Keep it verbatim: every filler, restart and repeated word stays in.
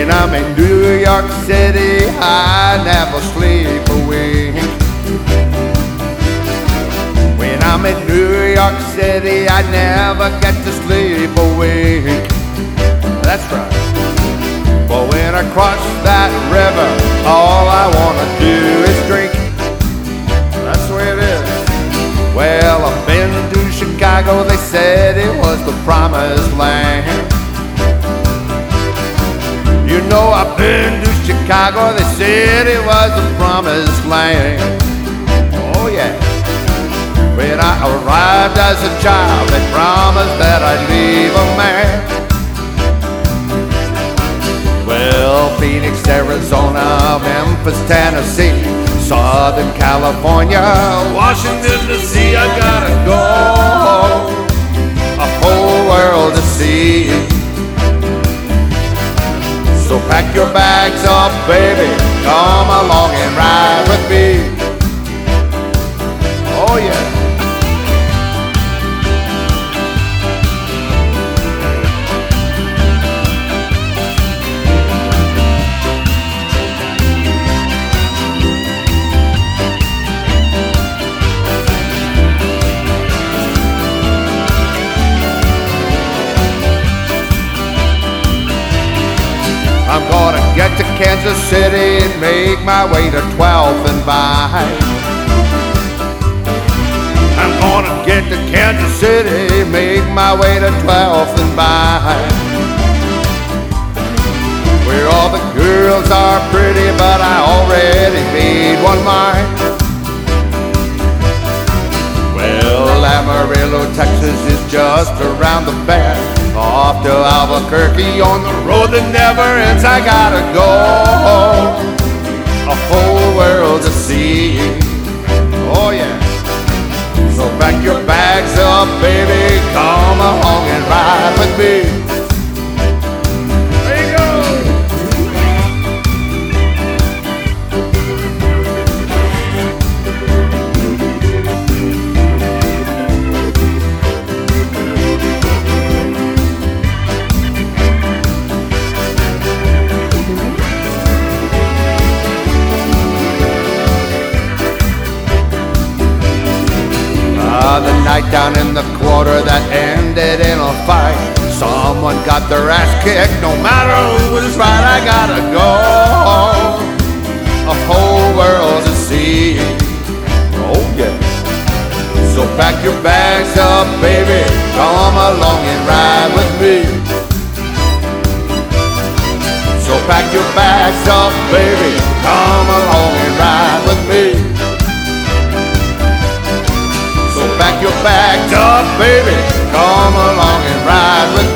When I'm in New York City, I never sleep a wink. When I'm in New York City, I never get to sleep a wink. That's right. But when I cross that river, all I wanna do is drink. That's the way it is. Well, I've been to Chicago, they said it was the promised land. You know I've been to Chicago, they said it was the promised land. Oh yeah. When I arrived as a child, they promised that I'd leave a man. Well, Phoenix, Arizona, Memphis, Tennessee, Southern California, Washington, D C, I gotta go. A whole world to see. So pack your bags up, baby, come along and ride with me. Oh yeah. I'm gonna get to Kansas City and make my way to twelfth and Vine. I'm gonna get to Kansas City, make my way to twelfth and Vine. Where all the girls are pretty, but I already made one mine. Well, Amarillo, Texas is just around the bend. Off to Albuquerque on the road that never ends, I gotta go. A whole world to see. Oh yeah. So pack your bags up, baby, come along and ride with me. There you go. The night down in the quarter that ended in a fight. Someone got their ass kicked, no matter who was right, I gotta go. A whole world to see. Oh yeah. So pack your bags up, baby, come along and ride with me. So pack your bags up, baby, come along and ride with me. Pack your bags up, baby, come along and ride with me.